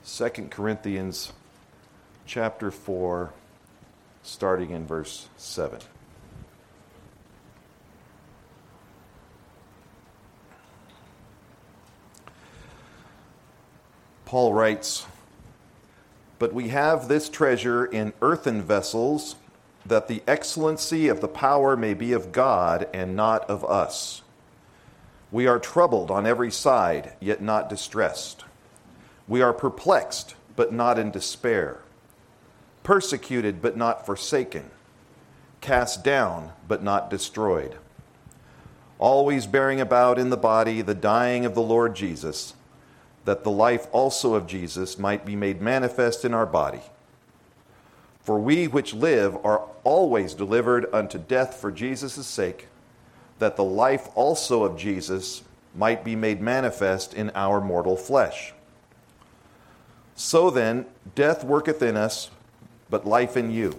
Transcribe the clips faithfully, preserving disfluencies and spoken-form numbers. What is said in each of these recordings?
Second Corinthians chapter four, starting in verse seven. Paul writes, "But we have this treasure in earthen vessels, that the excellency of the power may be of God and not of us. We are troubled on every side, yet not distressed. We are perplexed, but not in despair. Persecuted, but not forsaken. Cast down, but not destroyed. Always bearing about in the body the dying of the Lord Jesus, that the life also of Jesus might be made manifest in our body. For we which live are always delivered unto death for Jesus' sake, that the life also of Jesus might be made manifest in our mortal flesh. So then, death worketh in us, but life in you.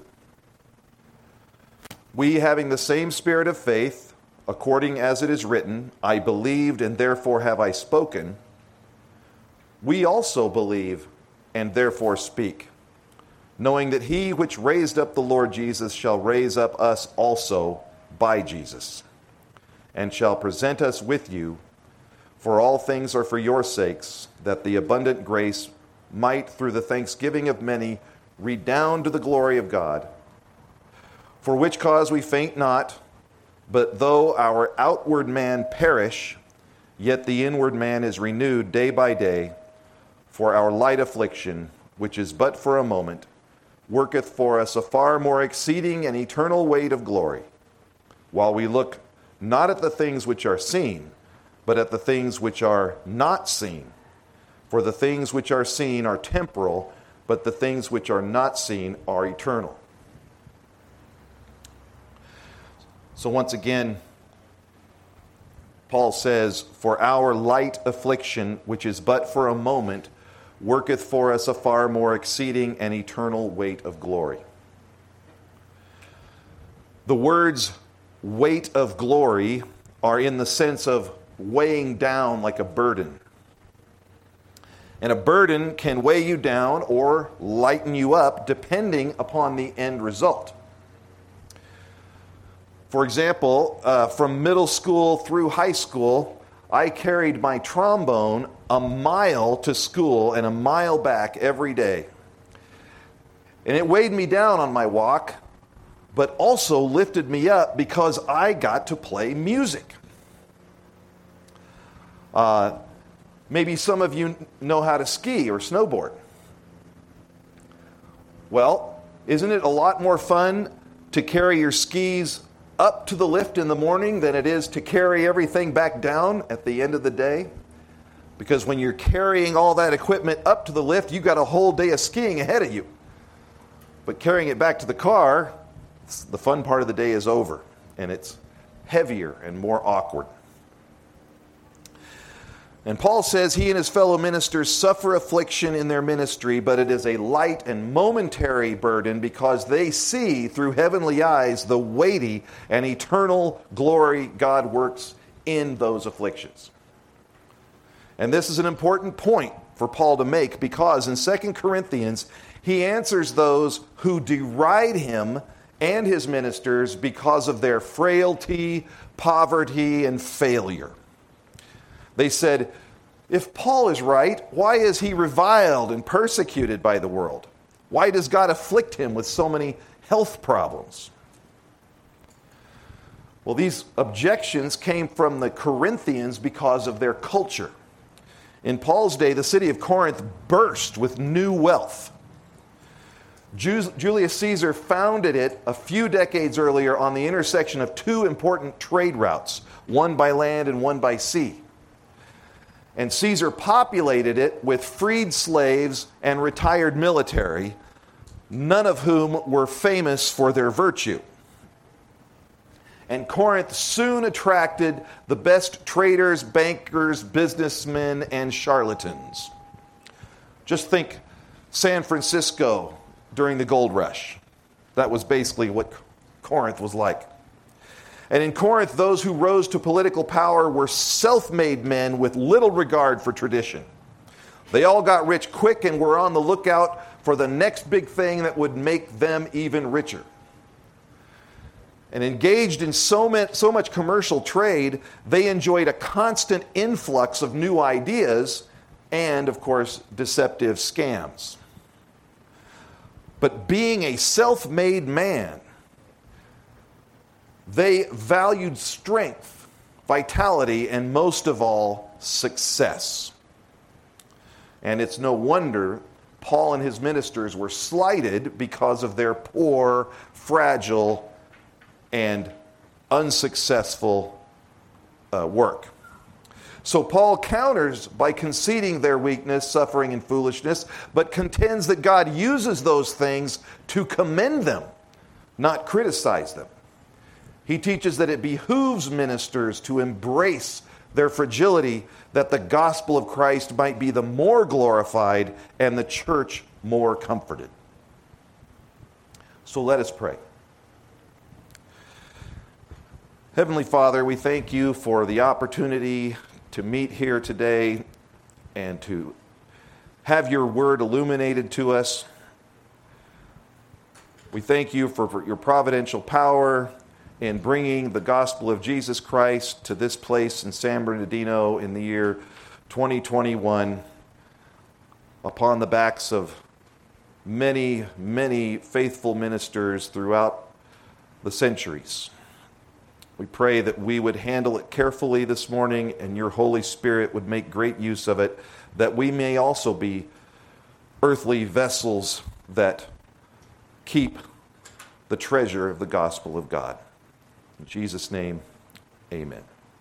We, having the same spirit of faith, according as it is written, I believed, and therefore have I spoken, we also believe, and therefore speak, knowing that he which raised up the Lord Jesus shall raise up us also by Jesus, and shall present us with you. For all things are for your sakes, that the abundant grace might, through the thanksgiving of many, redound to the glory of God. For which cause we faint not, but though our outward man perish, yet the inward man is renewed day by day. For our light affliction, which is but for a moment, worketh for us a far more exceeding and eternal weight of glory, while we look not at the things which are seen, but at the things which are not seen. For the things which are seen are temporal, but the things which are not seen are eternal." So once again, Paul says, "For our light affliction, which is but for a moment, worketh for us a far more exceeding and eternal weight of glory." The words weight of glory are in the sense of weighing down like a burden. And a burden can weigh you down or lighten you up depending upon the end result. For example, uh, from middle school through high school, I carried my trombone a mile to school and a mile back every day. And it weighed me down on my walk, but also lifted me up because I got to play music. Uh, maybe some of you know how to ski or snowboard. Well, isn't it a lot more fun to carry your skis up to the lift in the morning than it is to carry everything back down at the end of the day? Because when you're carrying all that equipment up to the lift, you've got a whole day of skiing ahead of you. But carrying it back to the car, the fun part of the day is over, and it's heavier and more awkward. And Paul says he and his fellow ministers suffer affliction in their ministry, but it is a light and momentary burden because they see through heavenly eyes the weighty and eternal glory God works in those afflictions. And this is an important point for Paul to make because in Second Corinthians, he answers those who deride him and his ministers because of their frailty, poverty, and failure. They said, if Paul is right, why is he reviled and persecuted by the world? Why does God afflict him with so many health problems? Well, these objections came from the Corinthians because of their culture. In Paul's day, the city of Corinth burst with new wealth. Julius Caesar founded it a few decades earlier on the intersection of two important trade routes, one by land and one by sea. And Caesar populated it with freed slaves and retired military, none of whom were famous for their virtue. And Corinth soon attracted the best traders, bankers, businessmen, and charlatans. Just think San Francisco during the gold rush. That was basically what Corinth was like. And in Corinth, those who rose to political power were self-made men with little regard for tradition. They all got rich quick and were on the lookout for the next big thing that would make them even richer. And engaged in so much, so much commercial trade, they enjoyed a constant influx of new ideas and, of course, deceptive scams. But being a self-made man, they valued strength, vitality, and most of all, success. And it's no wonder Paul and his ministers were slighted because of their poor, fragile, and unsuccessful uh, work. So Paul counters by conceding their weakness, suffering, and foolishness, but contends that God uses those things to commend them, not criticize them. He teaches that it behooves ministers to embrace their fragility, that the gospel of Christ might be the more glorified and the church more comforted. So let us pray. Heavenly Father, we thank you for the opportunity to meet here today and to have your word illuminated to us. We thank you for, for your providential power in bringing the gospel of Jesus Christ to this place in San Bernardino in the year twenty twenty-one upon the backs of many, many faithful ministers throughout the centuries. We pray that we would handle it carefully this morning and your Holy Spirit would make great use of it, that we may also be earthly vessels that keep the treasure of the gospel of God. In Jesus' name, amen.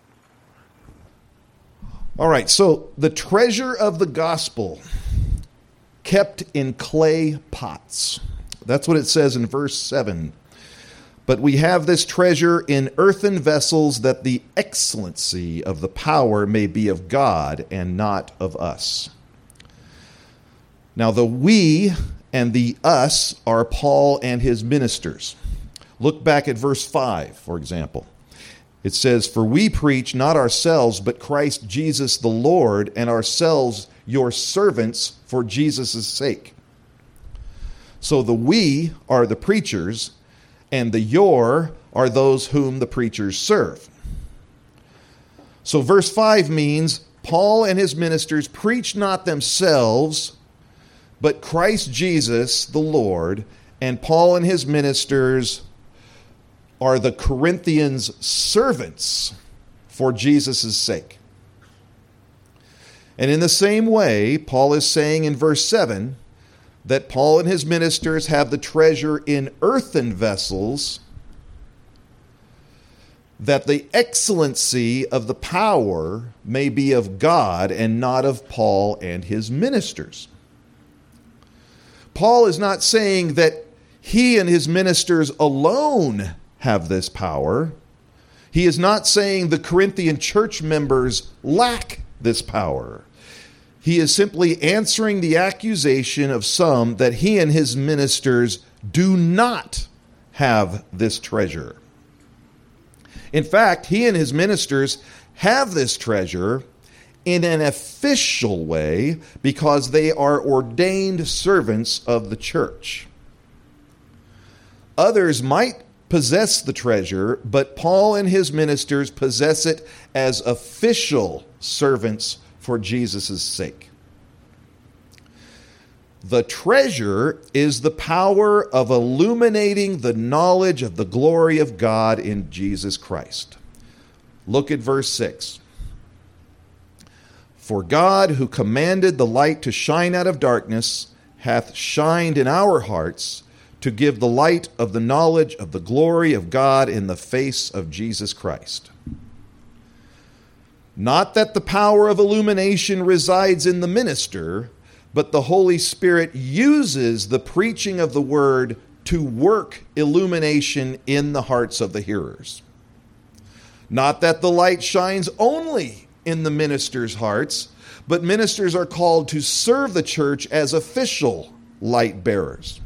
All right, so the treasure of the gospel kept in clay pots. That's what it says in verse seven. But we have this treasure in earthen vessels, that the excellency of the power may be of God and not of us. Now the we and the us are Paul and his ministers. Look back at verse five, for example. It says, "For we preach not ourselves, but Christ Jesus the Lord, and ourselves your servants for Jesus' sake." So the we are the preachers, and the your are those whom the preachers serve. So verse five means Paul and his ministers preach not themselves, but Christ Jesus the Lord, and Paul and his ministers are the Corinthians' servants for Jesus' sake. And in the same way, Paul is saying in verse seven that Paul and his ministers have the treasure in earthen vessels, that the excellency of the power may be of God and not of Paul and his ministers. Paul is not saying that he and his ministers alone have this power. He is not saying the Corinthian church members lack this power. He is simply answering the accusation of some that he and his ministers do not have this treasure. In fact, he and his ministers have this treasure in an official way because they are ordained servants of the church. Others might possess the treasure, but Paul and his ministers possess it as official servants for Jesus' sake. The treasure is the power of illuminating the knowledge of the glory of God in Jesus Christ. Look at verse six. "For God, who commanded the light to shine out of darkness, hath shined in our hearts to give the light of the knowledge of the glory of God in the face of Jesus Christ." Not that the power of illumination resides in the minister, but the Holy Spirit uses the preaching of the word to work illumination in the hearts of the hearers. Not that the light shines only in the ministers' hearts, but ministers are called to serve the church as official light bearers.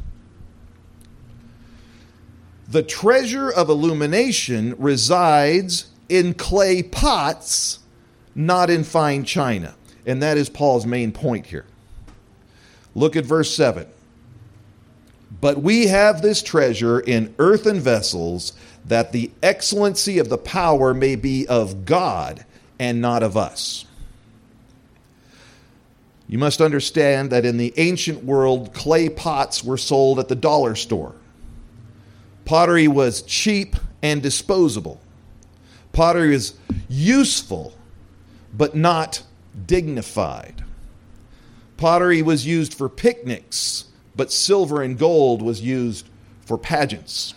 The treasure of illumination resides in clay pots, not in fine china. And that is Paul's main point here. Look at verse seven. But we have this treasure in earthen vessels, that the excellency of the power may be of God and not of us. You must understand that in the ancient world, clay pots were sold at the dollar store. Pottery was cheap and disposable. Pottery is useful, but not dignified. Pottery was used for picnics, but silver and gold was used for pageants.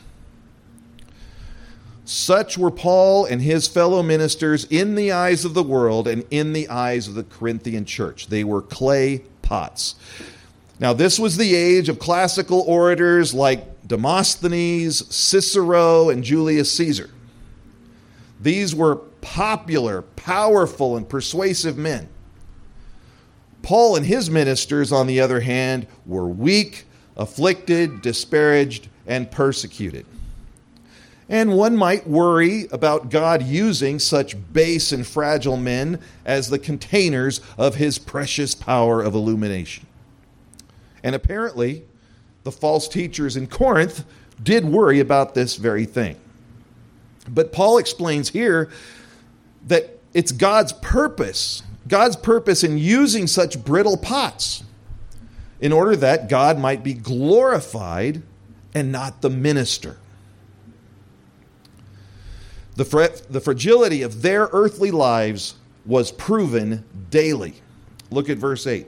Such were Paul and his fellow ministers in the eyes of the world and in the eyes of the Corinthian church. They were clay pots. Now, this was the age of classical orators like Demosthenes, Cicero, and Julius Caesar. These were popular, powerful, and persuasive men. Paul and his ministers, on the other hand, were weak, afflicted, disparaged, and persecuted. And one might worry about God using such base and fragile men as the containers of his precious power of illumination. And apparently, the false teachers in Corinth did worry about this very thing. But Paul explains here that it's God's purpose, God's purpose in using such brittle pots, in order that God might be glorified and not the minister. The, fra- the fragility of their earthly lives was proven daily. Look at verse eight.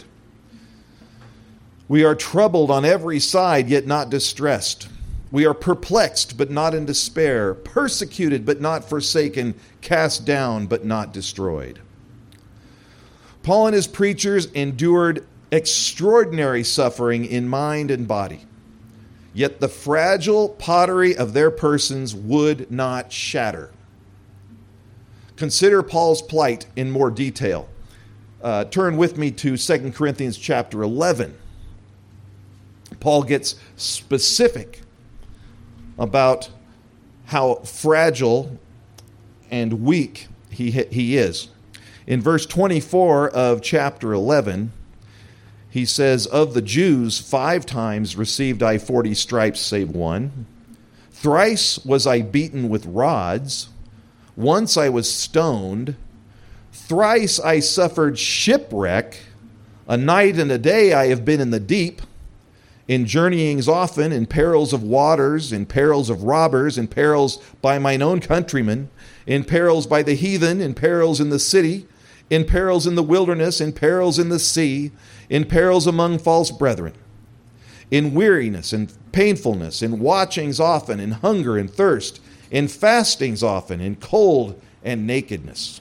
We are troubled on every side, yet not distressed. We are perplexed, but not in despair. Persecuted, but not forsaken. Cast down, but not destroyed. Paul and his preachers endured extraordinary suffering in mind and body. Yet the fragile pottery of their persons would not shatter. Consider Paul's plight in more detail. Uh, turn with me to Second Corinthians chapter eleven. Paul gets specific about how fragile and weak he, he is. In verse twenty-four of chapter eleven, he says, of the Jews, five times received I forty stripes, save one. Thrice was I beaten with rods. Once I was stoned. Thrice I suffered shipwreck. A night and a day I have been in the deep. In journeyings often, in perils of waters, in perils of robbers, in perils by mine own countrymen, in perils by the heathen, in perils in the city, in perils in the wilderness, in perils in the sea, in perils among false brethren, in weariness and painfulness, in watchings often, in hunger and thirst, in fastings often, in cold and nakedness.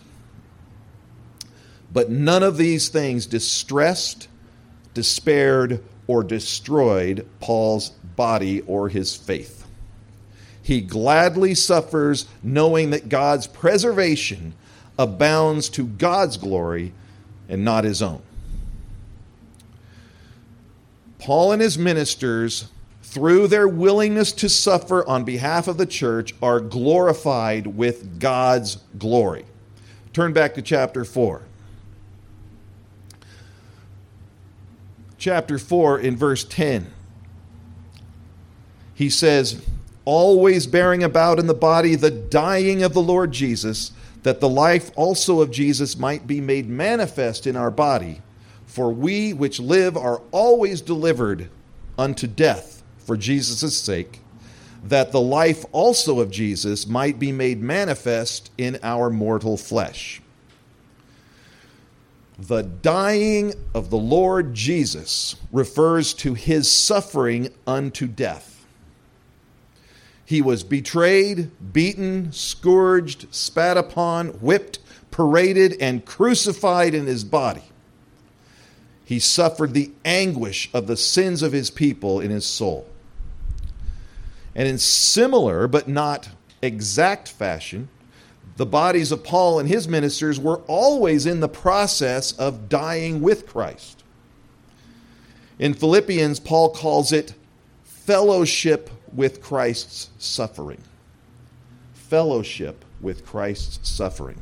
But none of these things distressed, despaired, or destroyed Paul's body or his faith. He gladly suffers, knowing that God's preservation abounds to God's glory and not his own. Paul and his ministers, through their willingness to suffer on behalf of the church, are glorified with God's glory. Turn back to chapter four. Chapter four in verse ten. He says, always bearing about in the body the dying of the Lord Jesus, that the life also of Jesus might be made manifest in our body. For we which live are always delivered unto death for Jesus' sake, that the life also of Jesus might be made manifest in our mortal flesh. The dying of the Lord Jesus refers to his suffering unto death. He was betrayed, beaten, scourged, spat upon, whipped, paraded, and crucified in his body. He suffered the anguish of the sins of his people in his soul. And in similar but not exact fashion, the bodies of Paul and his ministers were always in the process of dying with Christ. In Philippians, Paul calls it fellowship with Christ's suffering. Fellowship with Christ's suffering.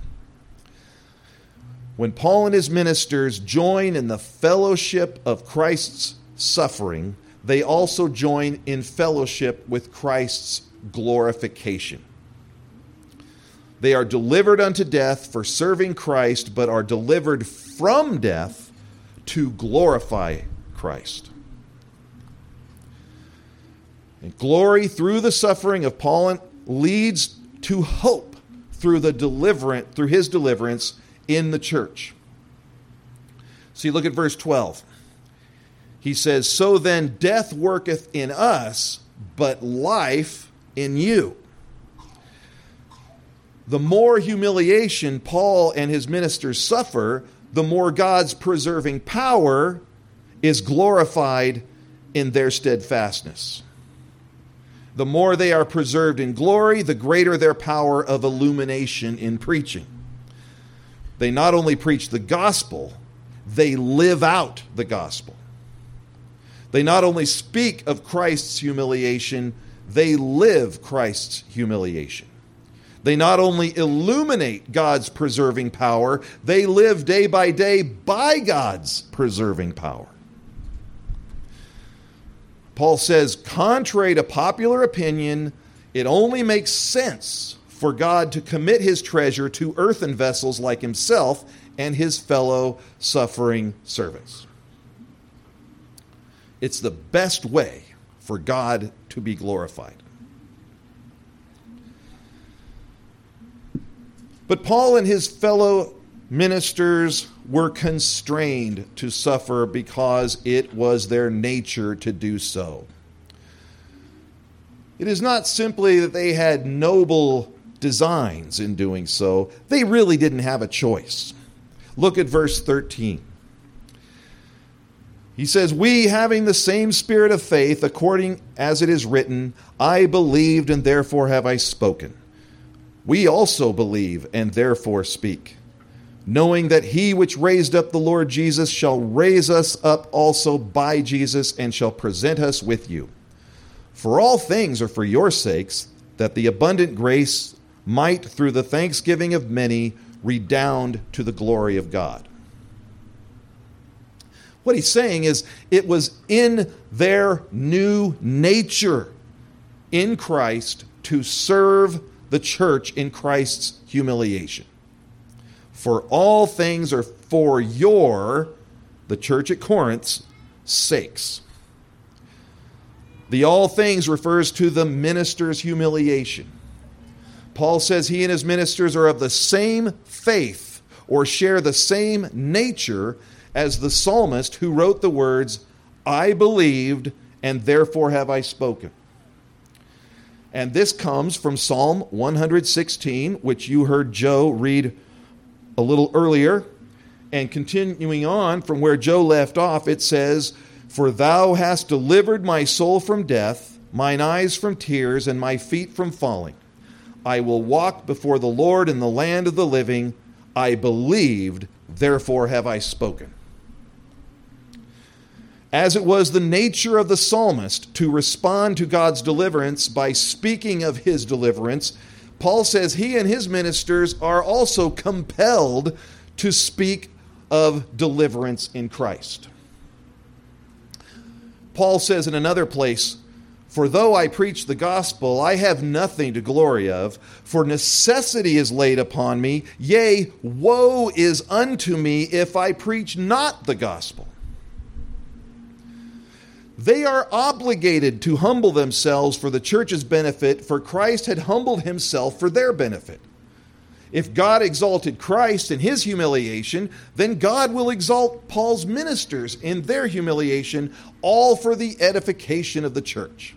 When Paul and his ministers join in the fellowship of Christ's suffering, they also join in fellowship with Christ's glorification. They are delivered unto death for serving Christ, but are delivered from death to glorify Christ. And glory through the suffering of Paul leads to hope through the deliverance, through his deliverance in the church. See, look at verse twelve. He says, "So then death worketh in us, but life in you." The more humiliation Paul and his ministers suffer, the more God's preserving power is glorified in their steadfastness. The more they are preserved in glory, the greater their power of illumination in preaching. They not only preach the gospel, they live out the gospel. They not only speak of Christ's humiliation, they live Christ's humiliation. They not only illuminate God's preserving power, they live day by day by God's preserving power. Paul says, contrary to popular opinion, it only makes sense for God to commit his treasure to earthen vessels like himself and his fellow suffering servants. It's the best way for God to be glorified. But Paul and his fellow ministers were constrained to suffer because it was their nature to do so. It is not simply that they had noble designs in doing so. They really didn't have a choice. Look at verse thirteen. He says, "We, having the same spirit of faith, according as it is written, I believed and therefore have I spoken. We also believe and therefore speak, knowing that he which raised up the Lord Jesus shall raise us up also by Jesus and shall present us with you. For all things are for your sakes, that the abundant grace might through the thanksgiving of many redound to the glory of God." What he's saying is it was in their new nature in Christ to serve the church in Christ's humiliation. For all things are for your, the church at Corinth's, sakes. The all things refers to the minister's humiliation. Paul says he and his ministers are of the same faith or share the same nature as the psalmist who wrote the words, "I believed and therefore have I spoken." And this comes from Psalm one sixteen, which you heard Joe read a little earlier. And continuing on from where Joe left off, it says, "For thou hast delivered my soul from death, mine eyes from tears, and my feet from falling. I will walk before the Lord in the land of the living. I believed, therefore have I spoken." As it was the nature of the psalmist to respond to God's deliverance by speaking of his deliverance, Paul says he and his ministers are also compelled to speak of deliverance in Christ. Paul says in another place, "For though I preach the gospel, I have nothing to glory of, for necessity is laid upon me, yea, woe is unto me if I preach not the gospel." They are obligated to humble themselves for the church's benefit, for Christ had humbled himself for their benefit. If God exalted Christ in his humiliation, then God will exalt Paul's ministers in their humiliation, all for the edification of the church.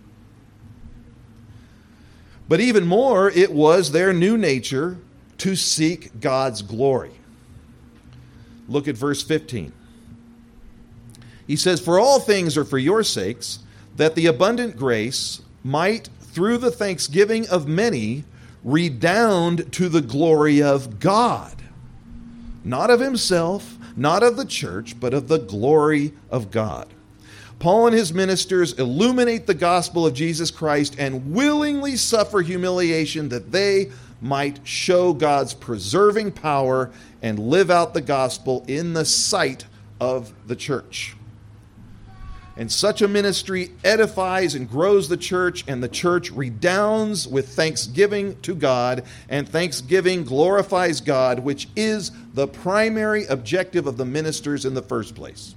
But even more, it was their new nature to seek God's glory. Look at verse fifteen. He says, "For all things are for your sakes, that the abundant grace might, through the thanksgiving of many, redound to the glory of God." Not of himself, not of the church, but of the glory of God. Paul and his ministers illuminate the gospel of Jesus Christ and willingly suffer humiliation that they might show God's preserving power and live out the gospel in the sight of the church. And such a ministry edifies and grows the church, and the church redounds with thanksgiving to God, and thanksgiving glorifies God, which is the primary objective of the ministers in the first place.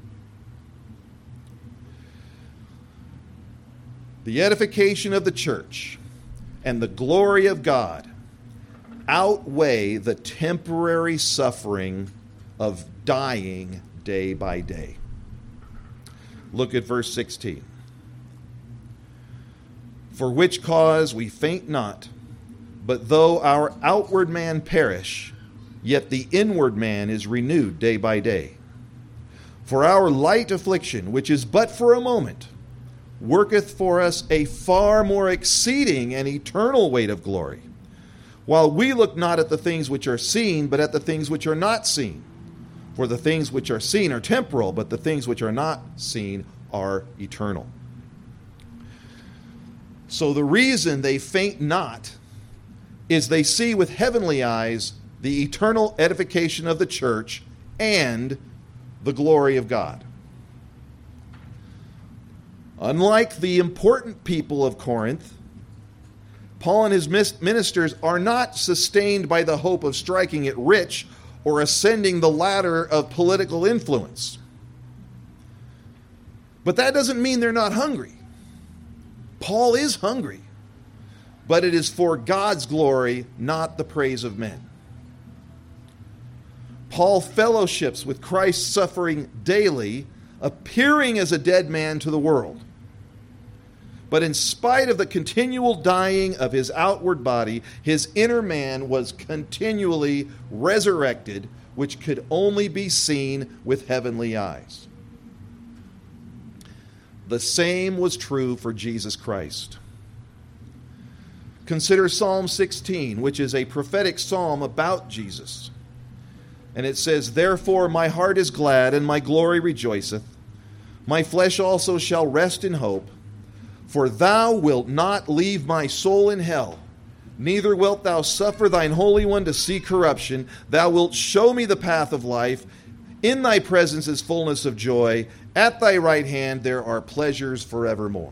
The edification of the church and the glory of God outweigh the temporary suffering of dying day by day. Look at verse sixteen. For which cause we faint not, but though our outward man perish, yet the inward man is renewed day by day. For our light affliction, which is but for a moment, worketh for us a far more exceeding and eternal weight of glory, while we look not at the things which are seen, but at the things which are not seen. For the things which are seen are temporal, but the things which are not seen are eternal. So the reason they faint not is they see with heavenly eyes the eternal edification of the church and the glory of God. Unlike the important people of Corinth, Paul and his ministers are not sustained by the hope of striking it rich or ascending the ladder of political influence. But that doesn't mean they're not hungry. Paul is hungry, but it is for God's glory, not the praise of men. Paul fellowships with Christ suffering daily, appearing as a dead man to the world. But in spite of the continual dying of his outward body, his inner man was continually resurrected, which could only be seen with heavenly eyes. The same was true for Jesus Christ. Consider Psalm sixteen, which is a prophetic psalm about Jesus. And it says, Therefore my heart is glad, and my glory rejoiceth. My flesh also shall rest in hope. For thou wilt not leave my soul in hell, neither wilt thou suffer thine Holy One to see corruption. Thou wilt show me the path of life. In thy presence is fullness of joy. At thy right hand there are pleasures forevermore.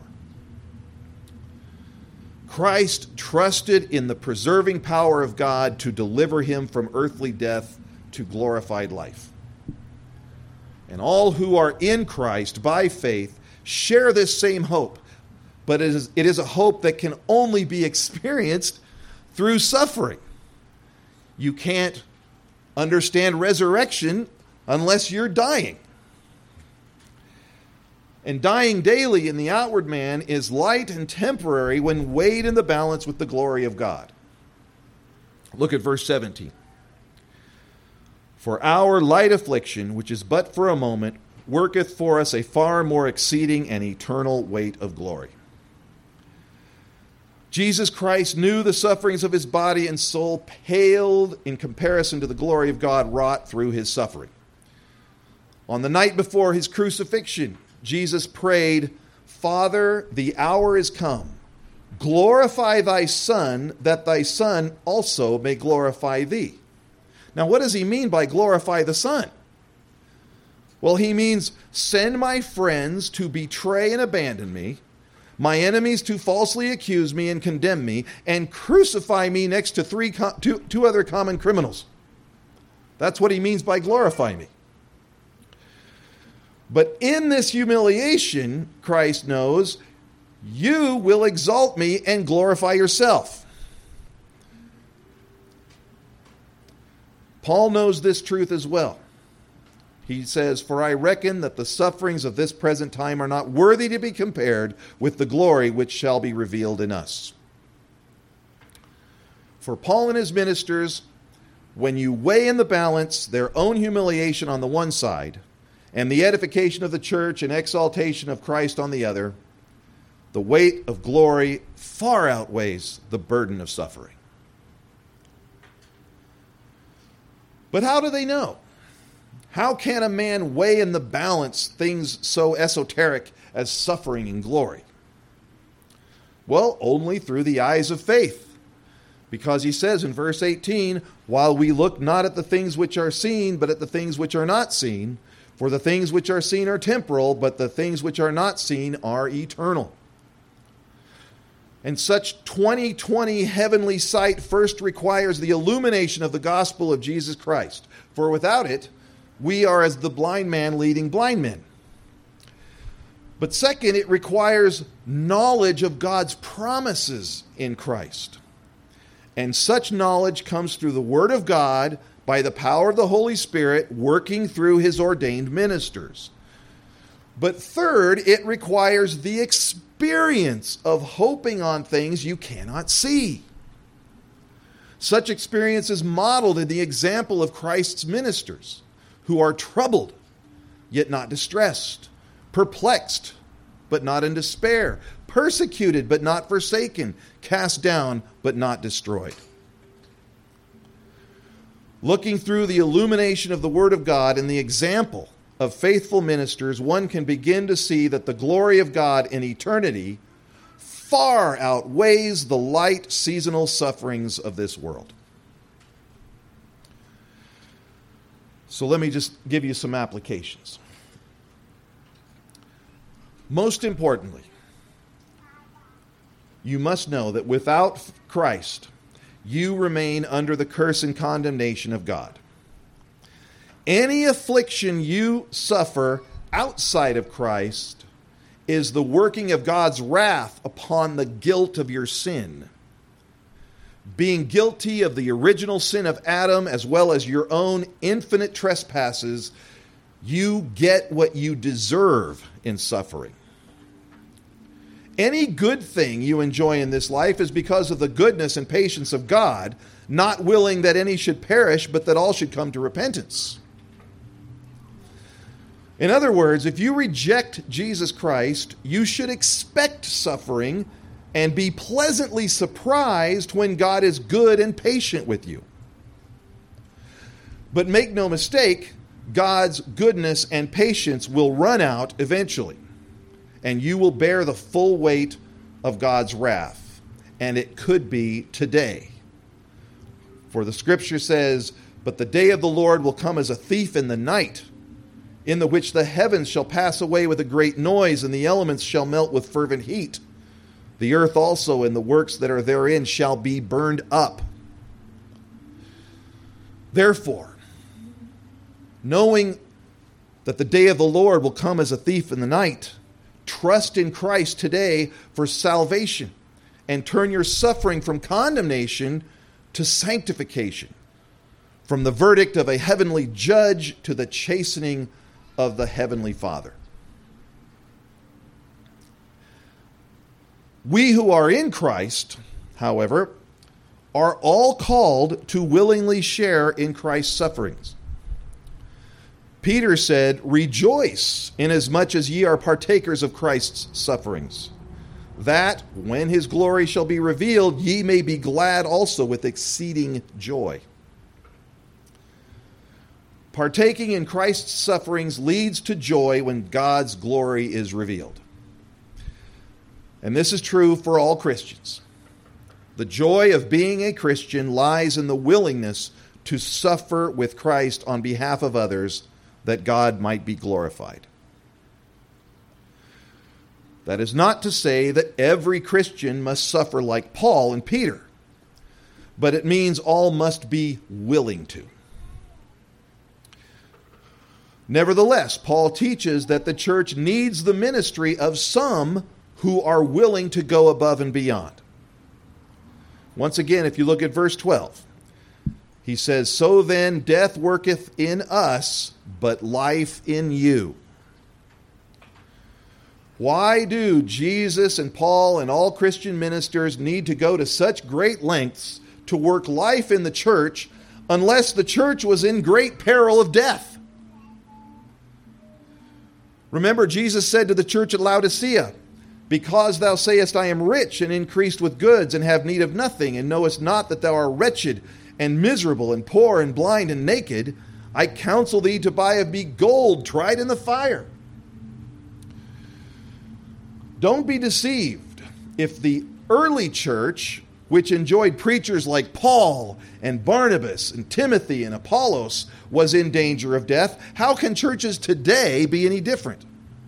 Christ trusted in the preserving power of God to deliver him from earthly death to glorified life. And all who are in Christ by faith share this same hope. But it is, it is a hope that can only be experienced through suffering. You can't understand resurrection unless you're dying. And dying daily in the outward man is light and temporary when weighed in the balance with the glory of God. Look at verse seventeen. For our light affliction, which is but for a moment, worketh for us a far more exceeding and eternal weight of glory. Jesus Christ knew the sufferings of his body and soul paled in comparison to the glory of God wrought through his suffering. On the night before his crucifixion, Jesus prayed, Father, the hour is come. Glorify thy Son, that thy Son also may glorify thee. Now, what does he mean by glorify the Son? Well, he means send my friends to betray and abandon me, my enemies to falsely accuse me and condemn me, and crucify me next to three, two, two other common criminals. That's what he means by glorify me. But in this humiliation, Christ knows, you will exalt me and glorify yourself. Paul knows this truth as well. He says, For I reckon that the sufferings of this present time are not worthy to be compared with the glory which shall be revealed in us. For Paul and his ministers, when you weigh in the balance their own humiliation on the one side and the edification of the church and exaltation of Christ on the other, the weight of glory far outweighs the burden of suffering. But how do they know? How can a man weigh in the balance things so esoteric as suffering and glory? Well, only through the eyes of faith. Because he says in verse eighteen, While we look not at the things which are seen, but at the things which are not seen, For the things which are seen are temporal, but the things which are not seen are eternal. And such twenty twenty heavenly sight first requires the illumination of the gospel of Jesus Christ. For without it, we are as the blind man leading blind men. But second, it requires knowledge of God's promises in Christ. And such knowledge comes through the Word of God by the power of the Holy Spirit working through His ordained ministers. But third, it requires the experience of hoping on things you cannot see. Such experience is modeled in the example of Christ's ministers, who are troubled, yet not distressed, perplexed, but not in despair, persecuted, but not forsaken, cast down, but not destroyed. Looking through the illumination of the Word of God and the example of faithful ministers, one can begin to see that the glory of God in eternity far outweighs the light seasonal sufferings of this world. So let me just give you some applications. Most importantly, you must know that without Christ, you remain under the curse and condemnation of God. Any affliction you suffer outside of Christ is the working of God's wrath upon the guilt of your sin. Being guilty of the original sin of Adam as well as your own infinite trespasses, you get what you deserve in suffering. Any good thing you enjoy in this life is because of the goodness and patience of God, not willing that any should perish, but that all should come to repentance. In other words, if you reject Jesus Christ, you should expect suffering and be pleasantly surprised when God is good and patient with you. But make no mistake, God's goodness and patience will run out eventually, and you will bear the full weight of God's wrath, and it could be today. For the Scripture says, "But the day of the Lord will come as a thief in the night, in the which the heavens shall pass away with a great noise, and the elements shall melt with fervent heat. The earth also and the works that are therein shall be burned up." Therefore, knowing that the day of the Lord will come as a thief in the night, trust in Christ today for salvation and turn your suffering from condemnation to sanctification, from the verdict of a heavenly judge to the chastening of the heavenly Father. We who are in Christ, however, are all called to willingly share in Christ's sufferings. Peter said, "Rejoice, inasmuch as ye are partakers of Christ's sufferings, that, when his glory shall be revealed, ye may be glad also with exceeding joy." Partaking in Christ's sufferings leads to joy when God's glory is revealed. And this is true for all Christians. The joy of being a Christian lies in the willingness to suffer with Christ on behalf of others, that God might be glorified. That is not to say that every Christian must suffer like Paul and Peter, but it means all must be willing to. Nevertheless, Paul teaches that the church needs the ministry of some who are willing to go above and beyond. Once again, if you look at verse twelve, he says, "So then death worketh in us, but life in you." Why do Jesus and Paul and all Christian ministers need to go to such great lengths to work life in the church unless the church was in great peril of death? Remember, Jesus said to the church at Laodicea, "Because thou sayest, I am rich and increased with goods and have need of nothing, and knowest not that thou art wretched and miserable and poor and blind and naked, I counsel thee to buy of me gold tried in the fire." Don't be deceived. If the early church which enjoyed preachers like Paul and Barnabas and Timothy and Apollos, was in danger of death, how can churches today be any different?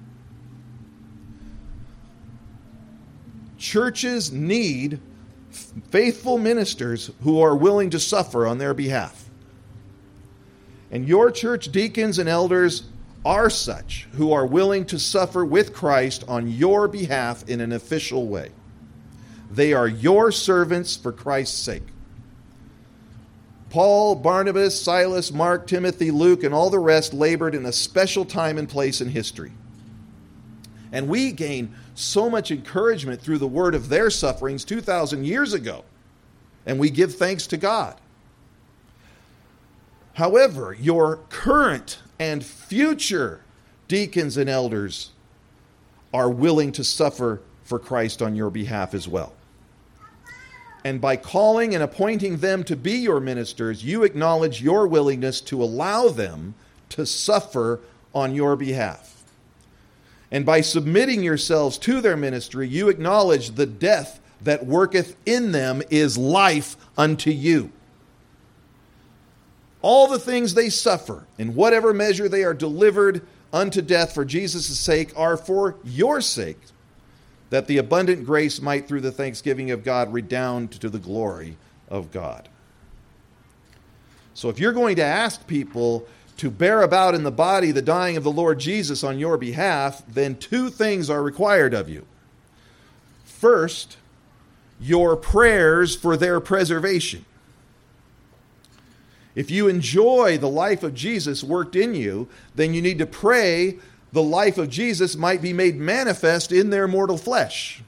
Churches need faithful ministers who are willing to suffer on their behalf. And your church deacons and elders are such who are willing to suffer with Christ on your behalf in an official way. They are your servants for Christ's sake. Paul, Barnabas, Silas, Mark, Timothy, Luke, and all the rest labored in a special time and place in history. And we gain so much encouragement through the word of their sufferings two thousand years ago. And we give thanks to God. However, your current and future deacons and elders are willing to suffer for Christ on your behalf as well. And by calling and appointing them to be your ministers, you acknowledge your willingness to allow them to suffer on your behalf. And by submitting yourselves to their ministry, you acknowledge the death that worketh in them is life unto you. All the things they suffer, in whatever measure they are delivered unto death for Jesus' sake, are for your sake, that the abundant grace might through the thanksgiving of God redound to the glory of God. So if you're going to ask people to bear about in the body the dying of the Lord Jesus on your behalf, then two things are required of you. First, your prayers for their preservation. If you enjoy the life of Jesus worked in you, then you need to pray the life of Jesus might be made manifest in their mortal flesh.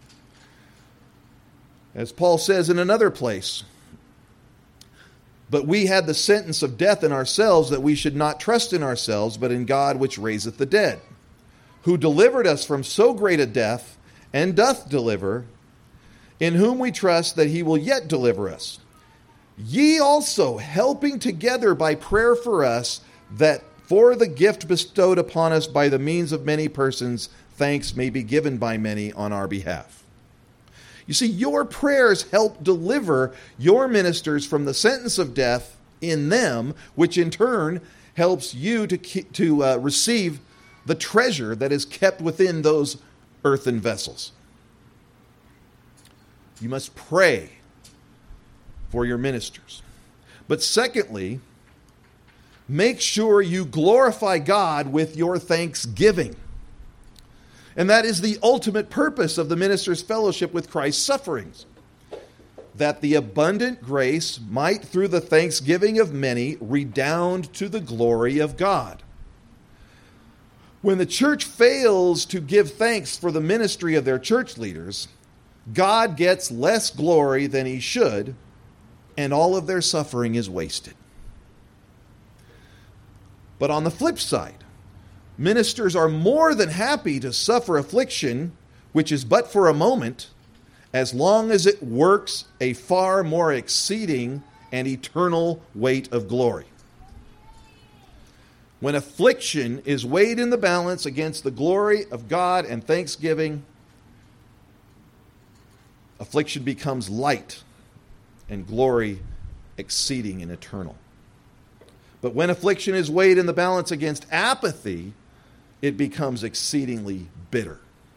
As Paul says in another place, but we had the sentence of death in ourselves, that we should not trust in ourselves, but in God which raiseth the dead, who delivered us from so great a death, and doth deliver, in whom we trust that he will yet deliver us. Ye also, helping together by prayer for us, that for the gift bestowed upon us by the means of many persons, thanks may be given by many on our behalf. You see, your prayers help deliver your ministers from the sentence of death in them, which in turn helps you to, keep, to uh, receive the treasure that is kept within those earthen vessels. You must pray for your ministers. But secondly, make sure you glorify God with your thanksgiving. And that is the ultimate purpose of the minister's fellowship with Christ's sufferings, that the abundant grace might, through the thanksgiving of many, redound to the glory of God. When the church fails to give thanks for the ministry of their church leaders, God gets less glory than he should, and all of their suffering is wasted. But on the flip side, ministers are more than happy to suffer affliction, which is but for a moment, as long as it works a far more exceeding and eternal weight of glory. When affliction is weighed in the balance against the glory of God and thanksgiving, affliction becomes light and glory exceeding and eternal. But when affliction is weighed in the balance against apathy, it becomes exceedingly bitter.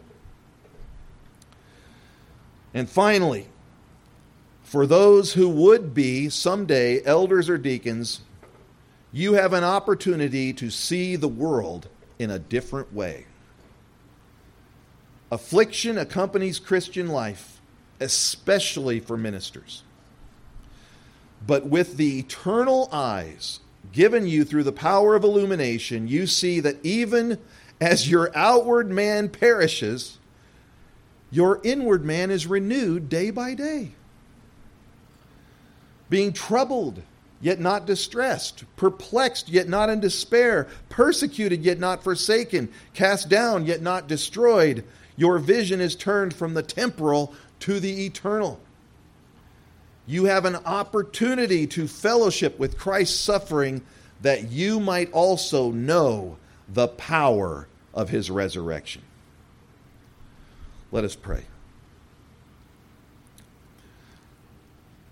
And finally, for those who would be someday elders or deacons, you have an opportunity to see the world in a different way. Affliction accompanies Christian life, especially for ministers. But with the eternal eyes given you through the power of illumination, you see that even as your outward man perishes, your inward man is renewed day by day. Being troubled, yet not distressed, perplexed, yet not in despair, persecuted, yet not forsaken, cast down, yet not destroyed, your vision is turned from the temporal to the eternal. You have an opportunity to fellowship with Christ's suffering, that you might also know the power of his resurrection. Let us pray.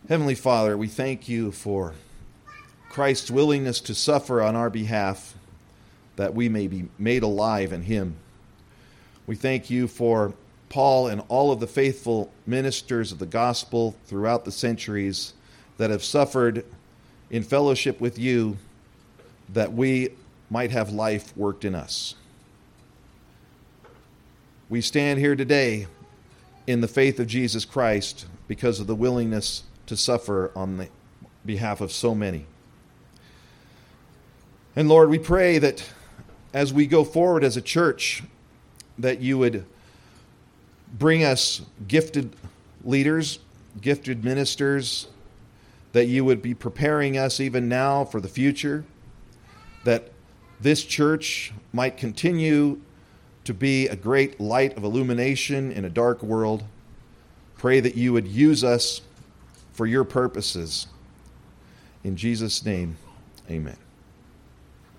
Heavenly Father, we thank you for Christ's willingness to suffer on our behalf, that we may be made alive in him. We thank you for Paul and all of the faithful ministers of the gospel throughout the centuries that have suffered in fellowship with you, that we might have life worked in us. We stand here today in the faith of Jesus Christ because of the willingness to suffer on the behalf of so many. And Lord, we pray that as we go forward as a church, that you would bring us gifted leaders, gifted ministers, that you would be preparing us even now for the future, that this church might continue to be a great light of illumination in a dark world. Pray that you would use us for your purposes. In Jesus' name, amen.